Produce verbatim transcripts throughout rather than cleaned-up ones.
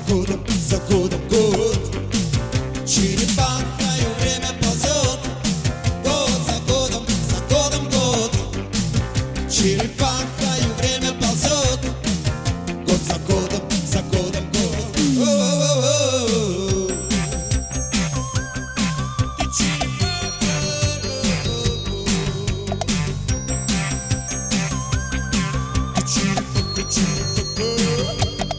годом, за годом год. Черепахою время ползет, год за годом, за годом год. Черепахою время ползет, год за годом, за годом год. О-о-о-о. Ты черепаха. Ты черепаха, черепаха.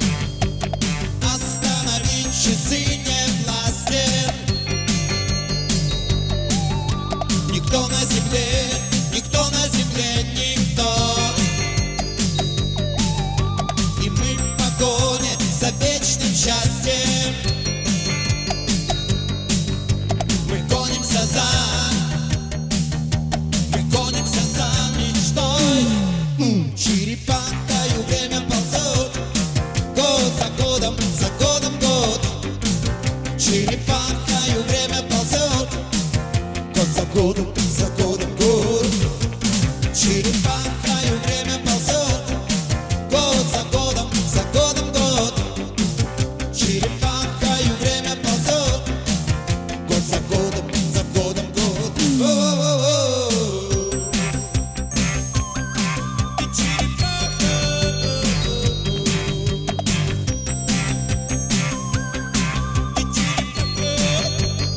Остановить часы не властен никто на земле, никто на земле, никто. И мы в погоне за вечным счастьем. Мы гонимся за, мы гонимся за мечтой. М, Черепахою время ползет, год за годом, за годом год. Черепахою время ползет, год за годом, за годом год. Черепахою время ползет, год за годом, за годом год. Черепахою время ползет, год за годом, за годом год. О-о-о-о. Ты черепаха. Ты черепаха.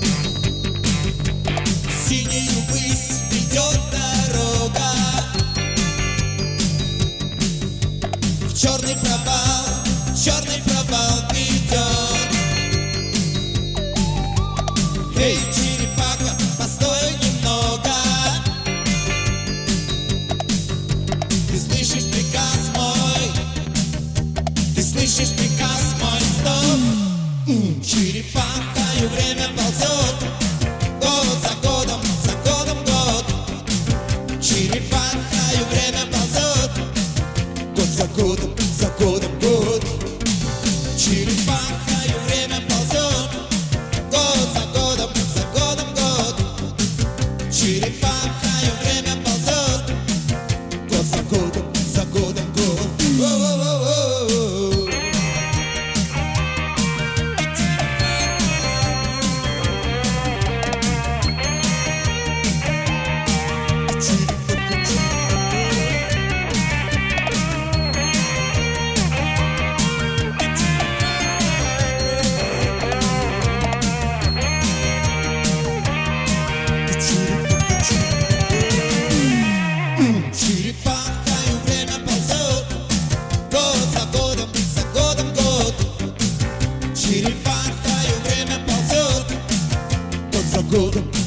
Синею высь ведет дорога, в черный провал, в черный провал ведет. Эй, черепаха, постой немного. Ты слышишь приказ мой, ты слышишь приказ мой, стоп. М, Черепахою время ползет, год за годом, за годом год. Черепахою время ползет, год за годом, за годом год. Черепахою время ползет, год за годом, за годом год. Черепахою время ползет, год за годом, за годом год. О-о-о-о. Черепахою время ползет, год за годом, за годом год. Черепахою время ползет, год за годом,